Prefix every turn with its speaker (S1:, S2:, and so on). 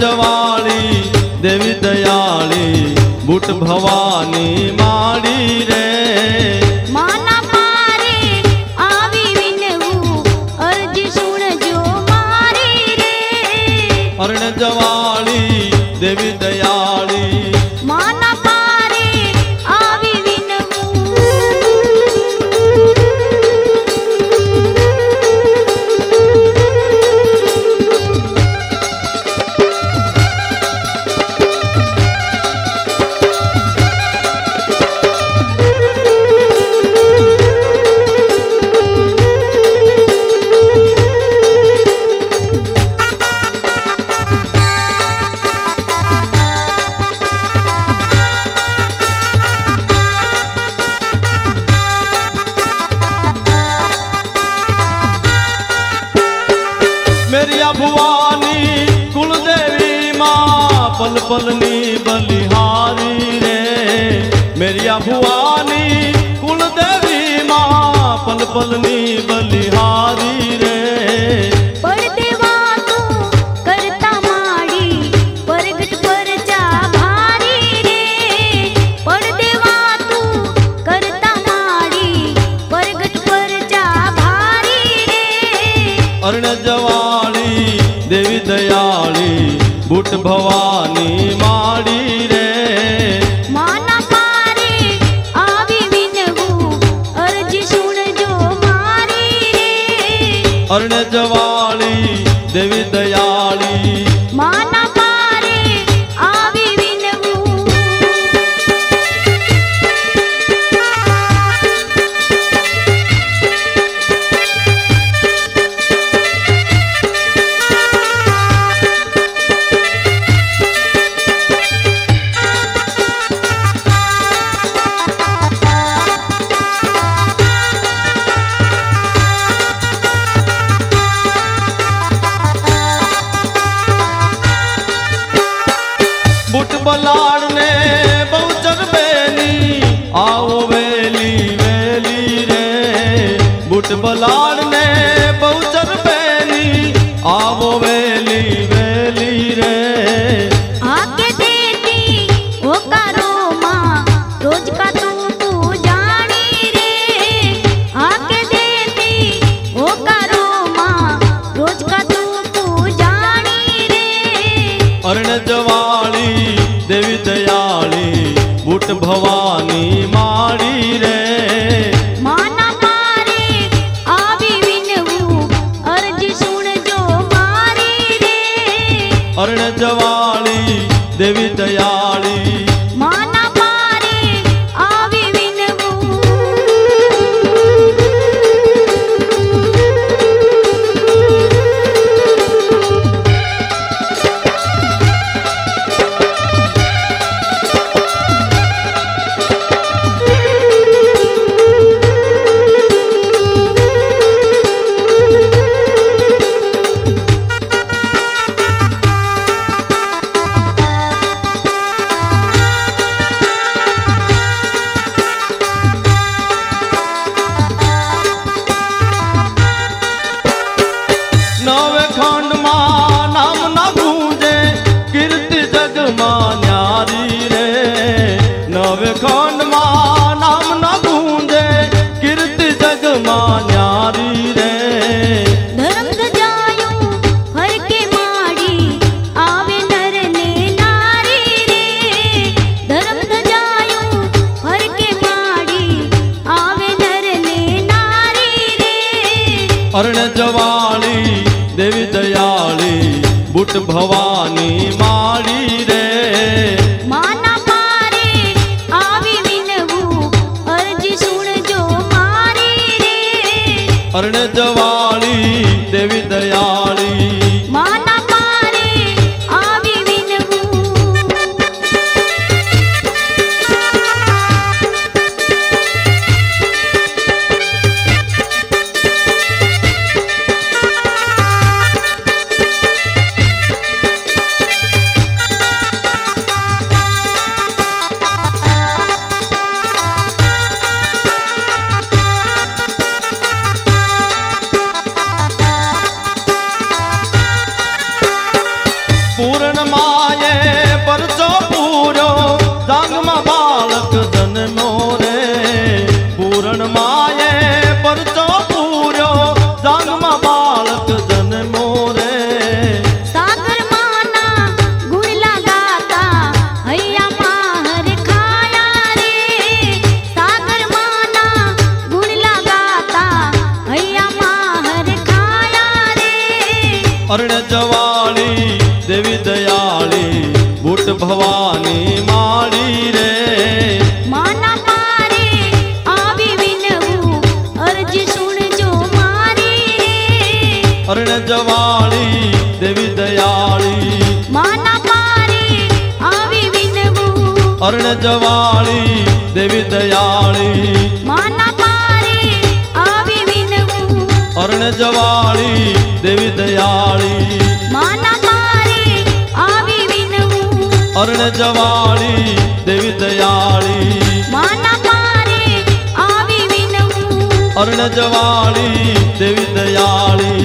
S1: जवाली देवी दयाली बूट भवानी माड़ी रे।
S2: माना पारे आवी विनवू अर्ज सुन जो मारी रे।
S1: अरण जवाली देवी दयाली
S2: माना पारे आवी विनवू।
S1: मेरिया भुवानी कुलदेवी माँ पल पलनी बलिहारी रे। मेरिया भुवानी कुलदेवी माँ पल पलनी बलिहारी रे।
S2: परदेवा तू करता माड़ी परगट परचा भारी रे। परदेवा तू करता माड़ी परगट परचा भारी रे।
S1: अरण जवाली देवी दयाली बूट भवानी माड़ी रे।
S2: माना पारे आवी विनवू अर्ज सुन जो मारी रे।
S1: अरण जवाली देवी दयाली
S2: माना पारे आवी विनवू।
S1: बुट बलाड़ ने बहुचर बेनी आओ वेली वेली रे। बुट बलाड़ ने बहुचर बेनी आओ वेली वेली रे।
S2: आके देती वो करो माँ रोज का तू जानी रे। आके देती वो करो माँ रोज का तू जानी रे।
S1: अरण जवाली देवी दयाली बूट भवानी माड़ी रे।
S2: माना पारे आवी विनवू अर्ज सुन जो मारी रे।
S1: अरण जवाली देवी दयाली
S2: माना पारे आवी विनवू।
S1: नवे खंड मां नाम न गूंजे कीर्ति जग मां न्यारी रे। नवे खंड मां नाम न गूंजे कीर्ति जग मां न्यारी रे।
S2: धर्म ध्वजायूं हर के माड़ी आवे नर ने नारी रे। धर्म ध्वजायूं हर के माड़ी आवे नर ने नारी रे।
S1: अरण जवाली देवी दयाली बूट भवानी माड़ी रे।
S2: माना पारे आवी विनवू अर्ज सुन जो मारी रे।
S1: अरण जवाली देवी दयाली
S2: माना पारे आवी विनवू।
S1: અરણજવાળી દેવી દયાળી
S2: માના પારે આવી વિનવું
S1: અરણજવાળી દેવી દયાળી
S2: માના પારે આવી વિનવું
S1: અરણજવાળી દેવી દયાળી
S2: માના પારે આવી વિનવું
S1: અરણજવાળી દેવી દયાળી